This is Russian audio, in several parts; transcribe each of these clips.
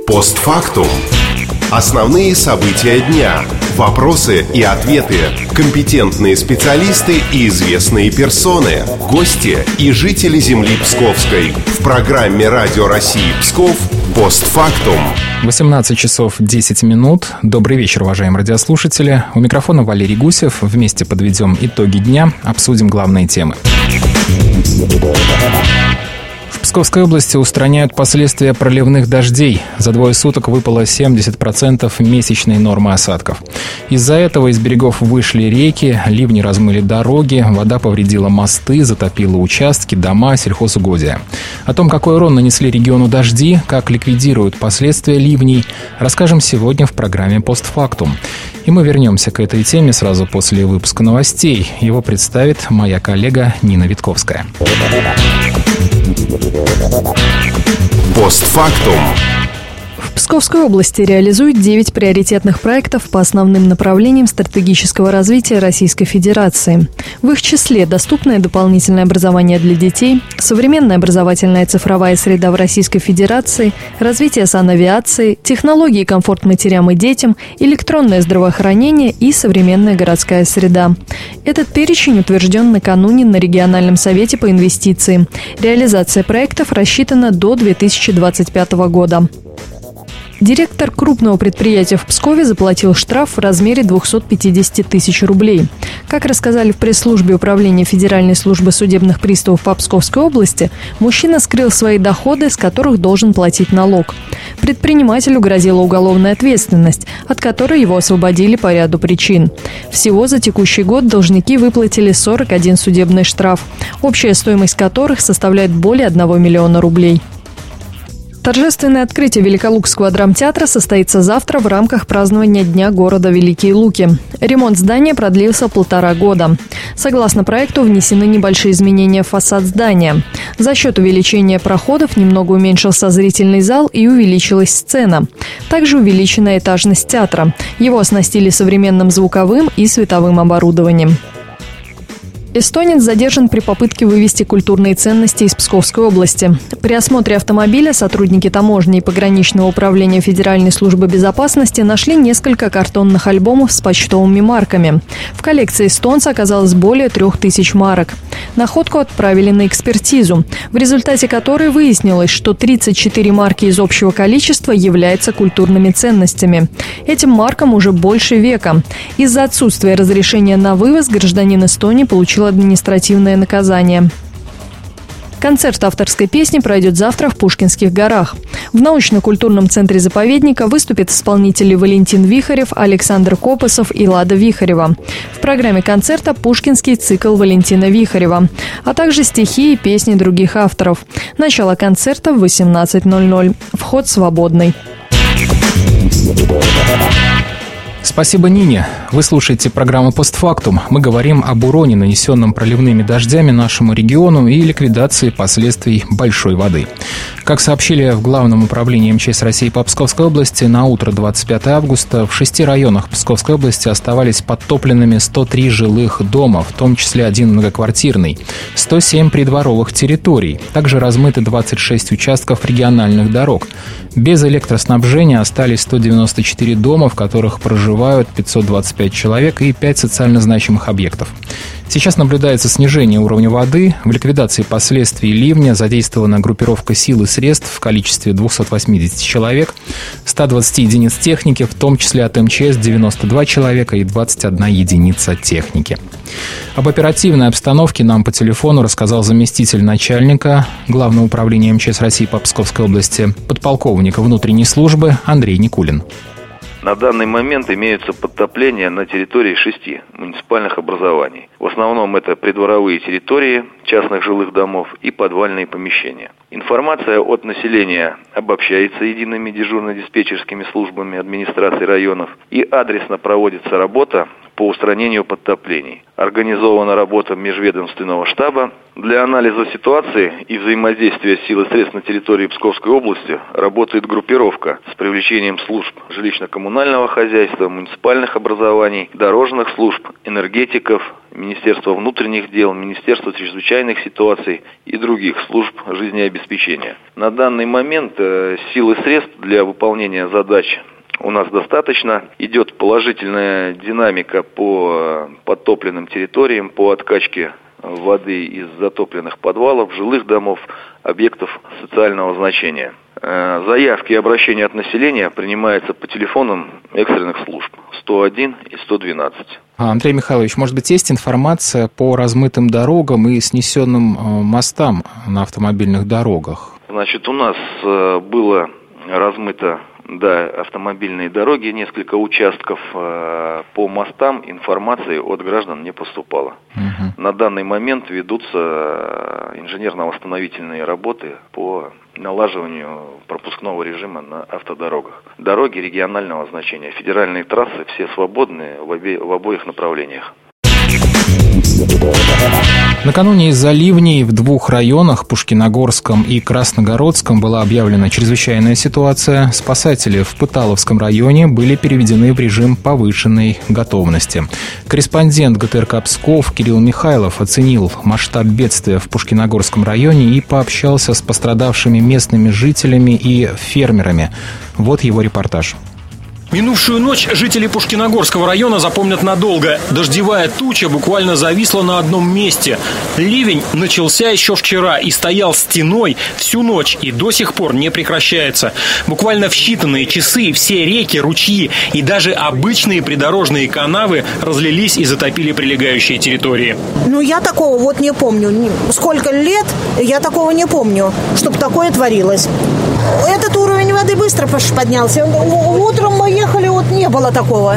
Постфактум. Основные события дня, вопросы и ответы, компетентные специалисты и известные персоны, гости и жители земли Псковской. В программе Радио России Псков «Постфактум». 18 часов 10 минут. Добрый вечер, уважаемые радиослушатели. У микрофона Валерий Гусев. Вместе подведем итоги дня, обсудим главные темы. В Псковской области устраняют последствия проливных дождей. За двое суток выпало 70% месячной нормы осадков. Из-за этого из берегов вышли реки, ливни размыли дороги, вода повредила мосты, затопила участки, дома, сельхозугодия. О том, какой урон нанесли региону дожди, как ликвидируют последствия ливней, расскажем сегодня в программе «Постфактум». И мы вернемся к этой теме сразу после выпуска новостей. Его представит моя коллега Нина Витковская. Постфактум. В Псковской области реализуют 9 приоритетных проектов по основным направлениям стратегического развития Российской Федерации. В их числе доступное дополнительное образование для детей, современная образовательная цифровая среда в Российской Федерации, развитие санавиации, технологии комфорт матерям и детям, электронное здравоохранение и современная городская среда. Этот перечень утвержден накануне на региональном совете по инвестициям. Реализация проектов рассчитана до 2025 года. Директор крупного предприятия в Пскове заплатил штраф в размере 250 тысяч рублей. Как рассказали в пресс-службе Управления Федеральной службы судебных приставов по Псковской области, мужчина скрыл свои доходы, с которых должен платить налог. Предпринимателю грозила уголовная ответственность, от которой его освободили по ряду причин. Всего за текущий год должники выплатили 41 судебный штраф, общая стоимость которых составляет более 1 миллиона рублей. Торжественное открытие Великолукского драмтеатра состоится завтра в рамках празднования Дня города Великие Луки. Ремонт здания продлился 1,5 года. Согласно проекту, внесены небольшие изменения в фасад здания. За счет увеличения проходов немного уменьшился зрительный зал и увеличилась сцена. Также увеличена этажность театра. Его оснастили современным звуковым и световым оборудованием. Эстонец задержан при попытке вывести культурные ценности из Псковской области. При осмотре автомобиля сотрудники таможни и пограничного управления Федеральной службы безопасности нашли несколько картонных альбомов с почтовыми марками. В коллекции эстонца оказалось более 3000 марок. Находку отправили на экспертизу, в результате которой выяснилось, что 34 марки из общего количества являются культурными ценностями. Этим маркам уже больше века. Из-за отсутствия разрешения на вывоз гражданин Эстонии получил административное наказание. Концерт авторской песни пройдет завтра в Пушкинских горах. В научно-культурном центре заповедника выступят исполнители Валентин Вихарев, Александр Копосов и Лада Вихарева. В программе концерта пушкинский цикл Валентина Вихарева, а также стихи и песни других авторов. Начало концерта в 18:00. Вход свободный. Спасибо Нине. Вы слушаете программу «Постфактум». Мы говорим об уроне, нанесенном проливными дождями нашему региону и ликвидации последствий большой воды. Как сообщили в Главном управлении МЧС России по Псковской области, на утро 25 августа в 6 районах Псковской области оставались подтопленными 103 жилых дома, в том числе 1 многоквартирный, 107 придворовых территорий. Также размыты 26 участков региональных дорог. Без электроснабжения остались 194 дома, в которых проживают 525 человек и 5 социально значимых объектов. Сейчас наблюдается снижение уровня воды. В ликвидации последствий ливня задействована группировка сил и средств в количестве 280 человек, 120 единиц техники, в том числе от МЧС 92 человека и 21 единица техники. Об оперативной обстановке нам по телефону рассказал заместитель начальника Главного управления МЧС России по Псковской области, подполковник внутренней службы Андрей Никулин. На данный момент имеются подтопления на территории 6 муниципальных образований. В основном это придворовые территории частных жилых домов и подвальные помещения. Информация от населения обобщается едиными дежурно-диспетчерскими службами администрации районов и адресно проводится работа по устранению подтоплений. Организована работа межведомственного штаба. Для анализа ситуации и взаимодействия сил и средств на территории Псковской области работает группировка с привлечением служб жилищно-коммунального хозяйства, муниципальных образований, дорожных служб, энергетиков, Министерства внутренних дел, Министерства чрезвычайных ситуаций и других служб жизнеобеспечения. На данный момент сил и средств для выполнения задач у нас достаточно. Идет положительная динамика по подтопленным территориям, по откачке воды из затопленных подвалов, жилых домов, объектов социального значения. Заявки и обращения от населения принимаются по телефонам экстренных служб 101 и 112. Андрей Михайлович, может быть, есть информация по размытым дорогам и снесенным мостам на автомобильных дорогах? Значит, у нас было размыто, автомобильные дороги, несколько участков. По мостам информации от граждан не поступало. На данный момент ведутся инженерно-восстановительные работы по налаживанию пропускного режима на автодорогах. Дороги регионального значения, федеральные трассы все свободны в обоих направлениях. Накануне из-за ливней в двух районах, Пушкиногорском и Красногородском, была объявлена чрезвычайная ситуация. Спасатели в Пыталовском районе были переведены в режим повышенной готовности. Корреспондент ГТРК Псков Кирилл Михайлов оценил масштаб бедствия в Пушкиногорском районе и пообщался с пострадавшими местными жителями и фермерами. Вот его репортаж. Минувшую ночь жители Пушкиногорского района запомнят надолго. Дождевая туча буквально зависла на одном месте. Ливень начался еще вчера и стоял стеной всю ночь и до сих пор не прекращается. Буквально в считанные часы все реки, ручьи и даже обычные придорожные канавы разлились и затопили прилегающие территории. Я такого не помню. Сколько лет я такого не помню, чтобы такое творилось. Этот уровень воды быстро поднялся. Утром мы ехали, не было такого.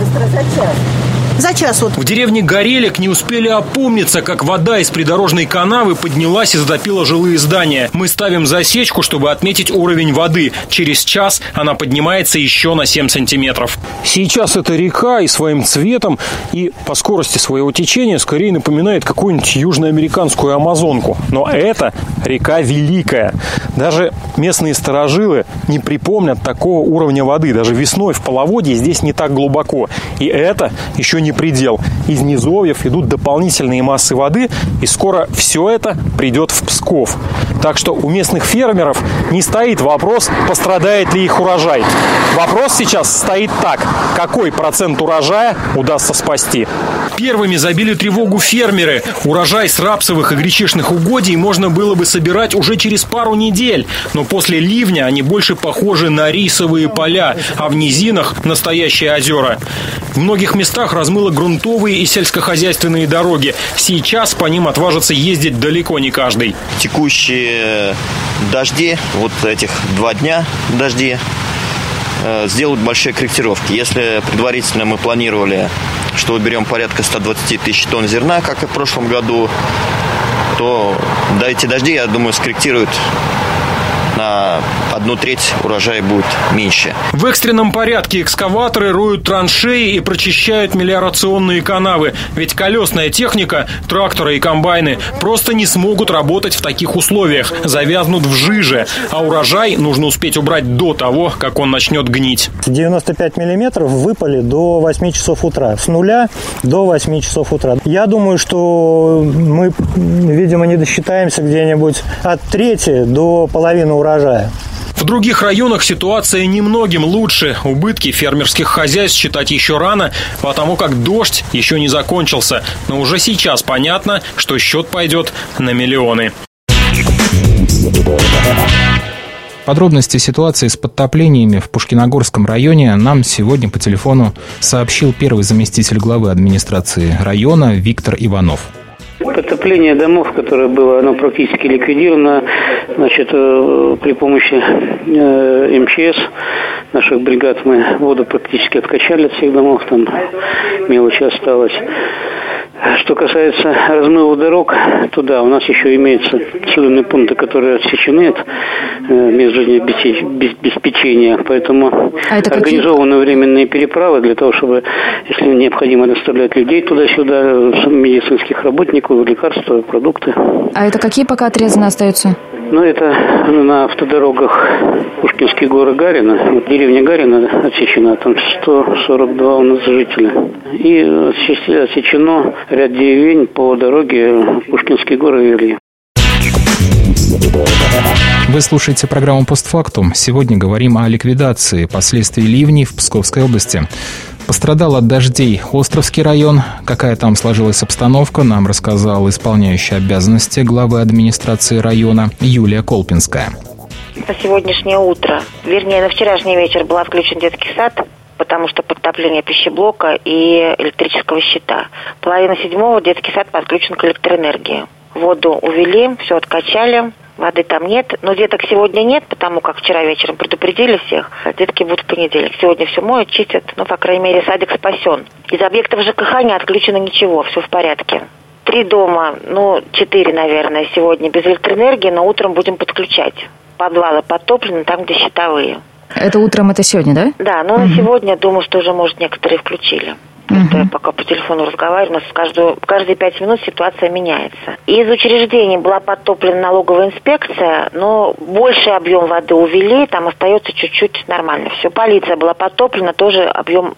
За час. В деревне Горелик не успели опомниться, как вода из придорожной канавы поднялась и затопила жилые здания. Мы ставим засечку, чтобы отметить уровень воды. Через час она поднимается еще на 7 сантиметров. Сейчас эта река и своим цветом, и по скорости своего течения скорее напоминает какую-нибудь южноамериканскую Амазонку. Но это река великая. Даже местные старожилы не припомнят такого уровня воды. Даже весной в половодье здесь не так глубоко. И это еще не предел. Из низовьев идут дополнительные массы воды, и скоро все это придет в Псков. Так что у местных фермеров не стоит вопрос, пострадает ли их урожай. Вопрос сейчас стоит так: какой процент урожая удастся спасти? Первыми забили тревогу фермеры. Урожай с рапсовых и гречишных угодий можно было бы собирать уже через пару недель. Но после ливня они больше похожи на рисовые поля, а в низинах настоящие озера. В многих местах размыло грунтовые и сельскохозяйственные дороги. Сейчас по ним отважится ездить далеко не каждый. Текущие дожди, этих 2 дня дожди, сделают большие корректировки. Если предварительно мы планировали, что уберем порядка 120 тысяч тонн зерна, как и в прошлом году, то эти дожди, я думаю, скорректируют на 1/3 урожая будет меньше. В экстренном порядке экскаваторы роют траншеи и прочищают мелиорационные канавы. Ведь колесная техника, тракторы и комбайны просто не смогут работать в таких условиях. Завязнут в жиже. А урожай нужно успеть убрать до того, как он начнет гнить. 95 миллиметров выпали до 8 часов утра. С 0 до 8 часов утра. Я думаю, что мы, видимо, не досчитаемся где-нибудь от трети до половины урожая. В других районах ситуация немногим лучше. Убытки фермерских хозяйств считать еще рано, потому как дождь еще не закончился. Но уже сейчас понятно, что счет пойдет на миллионы. Подробности ситуации с подтоплениями в Пушкиногорском районе нам сегодня по телефону сообщил первый заместитель главы администрации района Виктор Иванов. Подтопление домов, которое было, оно практически ликвидировано, при помощи МЧС, наших бригад, мы воду практически откачали от всех домов, там мелочи осталось. Что касается размыва дорог, то да, у нас еще имеются населенные пункты, которые отсечены от мест жизнеобеспечения, поэтому организованы временные переправы для того, чтобы, если необходимо, доставлять людей туда-сюда, медицинских работников, лекарства, продукты. А это какие пока отрезаны остаются? Ну, это на автодорогах Пушкинские горы Гарина. Вот деревня Гарина отсечена, там 142 у нас жителей. И отсечено ряд деревень по дороге Пушкинские горы Велье. Вы слушаете программу «Постфактум». Сегодня говорим о ликвидации последствий ливней в Псковской области. Пострадал от дождей Островский район. Какая там сложилась обстановка, нам рассказал исполняющий обязанности главы администрации района Юлия Колпинская. На сегодняшнее утро, вернее, на вчерашний вечер был включен детский сад, потому что подтопление пищеблока и электрического щита. 6:30 детский сад подключен к электроэнергии. Воду увели, все откачали. Воды там нет, но деток сегодня нет, потому как вчера вечером предупредили всех. Детки будут в понедельник. Сегодня все моют, чистят, но, по крайней мере, садик спасен. Из объектов ЖКХ не отключено ничего, все в порядке. 3 дома, 4, наверное, сегодня без электроэнергии, но утром будем подключать. Подвалы подтоплены, там, где щитовые. Это утром, это сегодня, да? Да, но на сегодня, думаю, что уже, может, некоторые включили. Я пока по телефону разговариваю, у нас каждые 5 минут ситуация меняется. Из учреждений была подтоплена налоговая инспекция, но больший объем воды увели, там остается чуть-чуть нормально все. Полиция была подтоплена, тоже объем,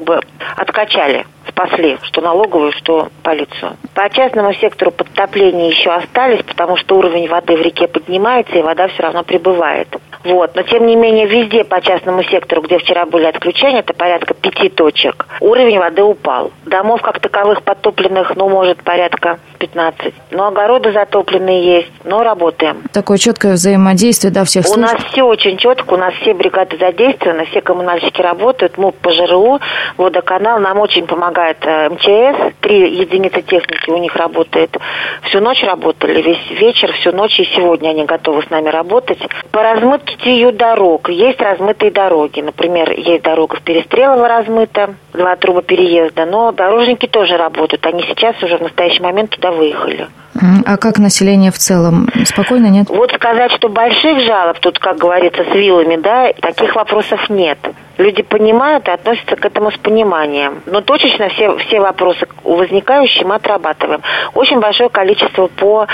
откачали, спасли, что налоговую, что полицию. По частному сектору подтопления еще остались, потому что уровень воды в реке поднимается, и вода все равно прибывает. Но тем не менее везде по частному сектору, где вчера были отключения, это порядка 5 точек, уровень воды упал. Домов как таковых подтопленных, может, порядка 15. Но огороды затопленные есть, но работаем. Такое четкое взаимодействие, всех служб. У нас все очень четко, у нас все бригады задействованы, все коммунальщики работают, МУП по ЖРУ, водоканал, нам очень помогает МЧС, 3 единицы техники у них работает. Всю ночь работали, весь вечер, всю ночь, и сегодня они готовы с нами работать. По размытию дорог, есть размытые дороги, например, есть дорога в Перестрелово размыта, 2 труба переезда, но дорожники тоже работают, они сейчас уже в настоящий момент туда выехали. А как население в целом? Спокойно, нет? Сказать, что больших жалоб, тут, как говорится, с вилами, таких вопросов нет. Люди понимают и относятся к этому с пониманием. Но точечно все вопросы возникающие мы отрабатываем. Очень большое количество по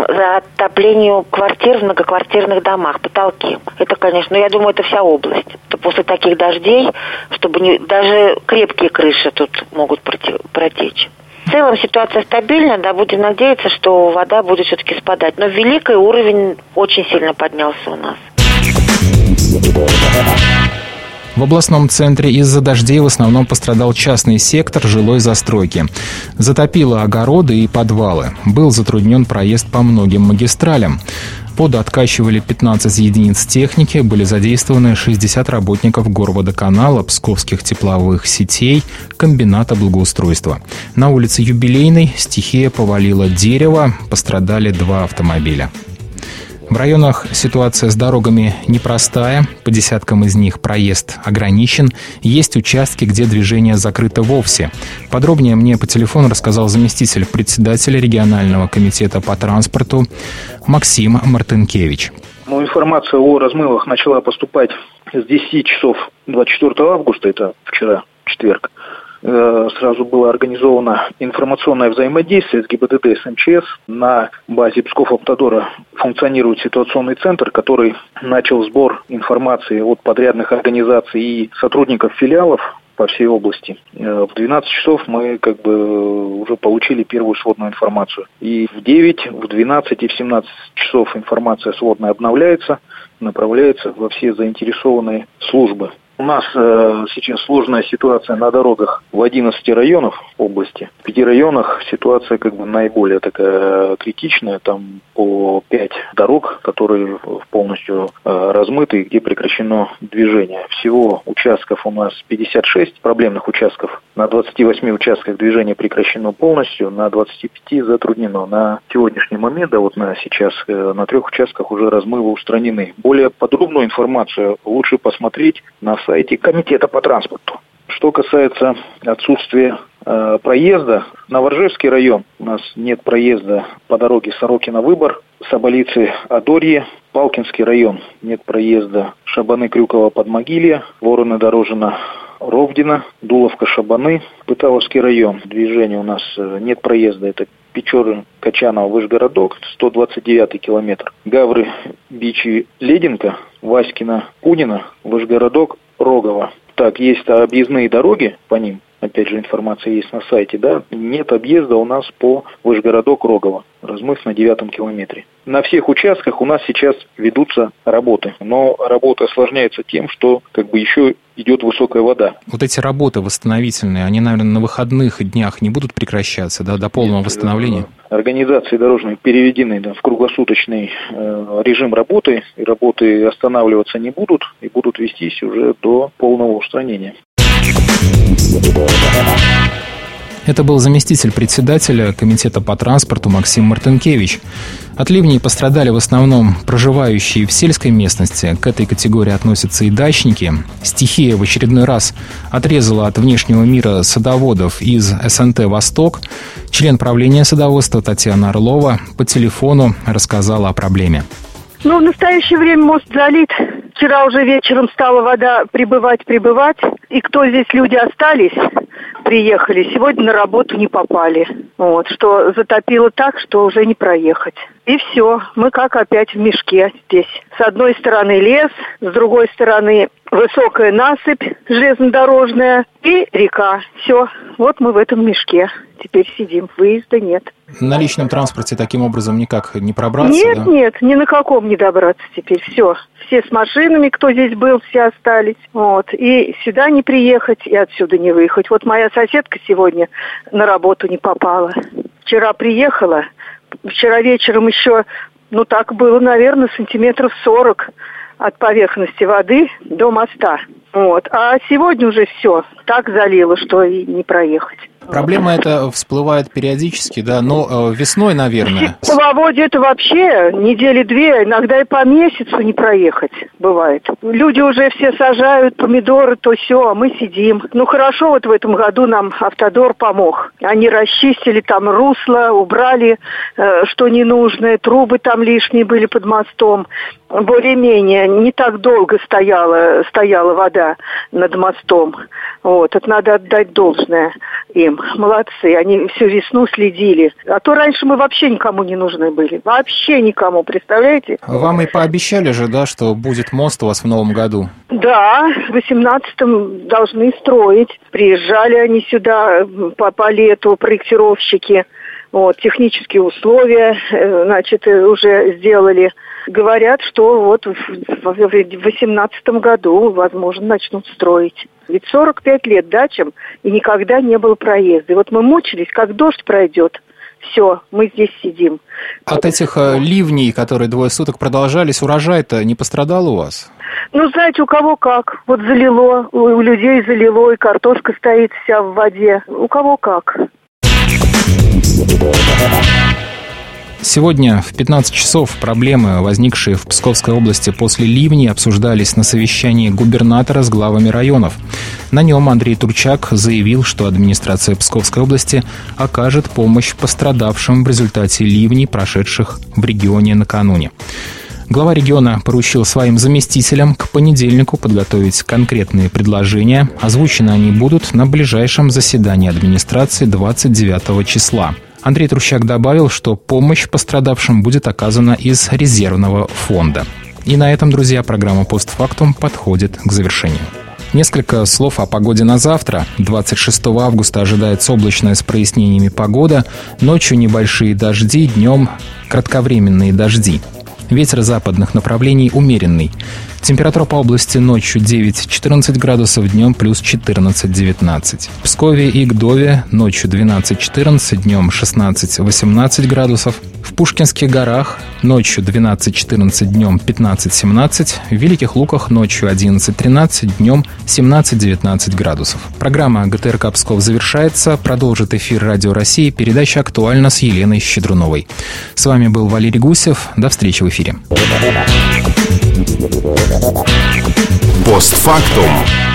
затоплению квартир в многоквартирных домах, потолки. Это, конечно, я думаю, это вся область. Это после таких дождей, чтобы даже крепкие крыши тут могут протечь. В целом ситуация стабильна, будем надеяться, что вода будет все-таки спадать. Но великий уровень очень сильно поднялся у нас. В областном центре из-за дождей в основном пострадал частный сектор жилой застройки. Затопило огороды и подвалы. Был затруднен проезд по многим магистралям. Откачивали 15 единиц техники, были задействованы 60 работников горводоканала, псковских тепловых сетей, комбината благоустройства. На улице Юбилейной стихия повалила дерево, пострадали 2 автомобиля. В районах ситуация с дорогами непростая, по десяткам из них проезд ограничен, есть участки, где движение закрыто вовсе. Подробнее мне по телефону рассказал заместитель председателя регионального комитета по транспорту Максим Мартынкевич. Информация о размывах начала поступать с 10 часов 24 августа, это вчера, четверг. Сразу было организовано информационное взаимодействие с ГИБДД и с МЧС. На базе Псков-Автодора функционирует ситуационный центр, который начал сбор информации от подрядных организаций и сотрудников филиалов по всей области. В 12 часов мы уже получили первую сводную информацию. И в 9, в 12 и в 17 часов информация сводная обновляется, направляется во все заинтересованные службы. У нас сейчас сложная ситуация на дорогах в 11 районах области. В 5 районах ситуация наиболее такая критичная. Там по 5 дорог, которые полностью размыты, где прекращено движение. Всего участков у нас 56 проблемных участков. На 28 участках движение прекращено полностью, на 25 затруднено. На сегодняшний момент, на сейчас, на 3 участках уже размывы устранены. Более подробную информацию лучше посмотреть на сайте Комитета по транспорту. Что касается отсутствия проезда. Новоржевский район. У нас нет проезда по дороге Сорокино-Выбор, Соболицы-Адорье. Палкинский район. Нет проезда Шабаны-Крюково-Подмогилье, Вороны-Дорожина-Ровдина, Дуловка-Шабаны. Пыталовский район. Движение у нас нет проезда. Это Печоры-Качаново, Вышгородок, 129 километр. Гавры, Бичи, Лединка, Васькина, Кунина, Вышгородок, Рогово. Так, есть объездные дороги по ним. Опять же, информация есть на сайте, да. Нет объезда у нас по Вышгородок-Рогово. Размыв на 9 километре. На всех участках у нас сейчас ведутся работы. Но работа осложняется тем, что еще идет высокая вода. Вот эти работы восстановительные, они, наверное, на выходных днях не будут прекращаться, да, до полного восстановления? Организации дорожные переведены в круглосуточный режим работы. И работы останавливаться не будут. И будут вестись уже до полного устранения. Это был заместитель председателя комитета по транспорту Максим Мартынкевич. От ливней пострадали в основном проживающие в сельской местности. К этой категории относятся и дачники. Стихия в очередной раз отрезала от внешнего мира садоводов из СНТ «Восток». Член правления садоводства Татьяна Орлова по телефону рассказала о проблеме. В настоящее время мост залит. Вчера уже вечером стала вода прибывать. И кто здесь люди остались, приехали, сегодня на работу не попали. Что затопило так, что уже не проехать. И все, мы как опять в мешке здесь. С одной стороны лес, с другой стороны высокая насыпь железнодорожная и река. Все, мы в этом мешке теперь сидим, выезда нет. На личном транспорте таким образом никак не пробраться? Нет, ни на каком не добраться теперь, все. Все с машинами, кто здесь был, все остались. И сюда не приехать, и отсюда не выехать. Моя соседка сегодня на работу не попала. Вчера приехала, вчера вечером еще, так было, наверное, сантиметров 40 от поверхности воды до моста. А сегодня уже все так залило, что и не проехать. Проблема эта всплывает периодически, да, но весной, наверное. В Половодье это вообще недели две, иногда и по месяцу не проехать бывает. Люди уже все сажают помидоры, то все, а мы сидим. Хорошо, в этом году нам Автодор помог. Они расчистили там русло, убрали, что ненужное, трубы там лишние были под мостом. Более-менее не так долго стояла вода над мостом. Это надо отдать должное им. Молодцы, они всю весну следили. А то раньше мы вообще никому не нужны были. Вообще никому, представляете? Вам и пообещали же, да, что будет мост у вас в новом году? Да, в 18-м должны строить. Приезжали они сюда по лету, проектировщики. Технические условия, уже сделали. Говорят, что в 2018 году, возможно, начнут строить. Ведь 45 лет дачам, и никогда не было проезда. И мы мучились, как дождь пройдет. Все, мы здесь сидим. От этих ливней, которые 2 суток продолжались, урожай-то не пострадал у вас? Знаете, у кого как. Залило, у людей залило, и картошка стоит вся в воде. У кого как. Сегодня в 15 часов проблемы, возникшие в Псковской области после ливней, обсуждались на совещании губернатора с главами районов. На нем Андрей Турчак заявил, что администрация Псковской области окажет помощь пострадавшим в результате ливней, прошедших в регионе накануне. Глава региона поручил своим заместителям к понедельнику подготовить конкретные предложения. Озвучены они будут на ближайшем заседании администрации 29 числа. Андрей Турчак добавил, что помощь пострадавшим будет оказана из резервного фонда. И на этом, друзья, программа «Постфактум» подходит к завершению. Несколько слов о погоде на завтра. 26 августа ожидается облачная с прояснениями погода. Ночью небольшие дожди, днем кратковременные дожди. Ветер западных направлений умеренный. Температура по области ночью 9-14 градусов, днем плюс 14-19. В Пскове и Гдове ночью 12-14, днем 16-18 градусов. В Пушкинских горах ночью 12-14, днем 15-17. В Великих Луках ночью 11-13, днем 17-19 градусов. Программа ГТРК Псков завершается. Продолжит эфир Радио России передача «Актуально» с Еленой Щедруновой. С вами был Валерий Гусев. До встречи в эфире. Постфактум.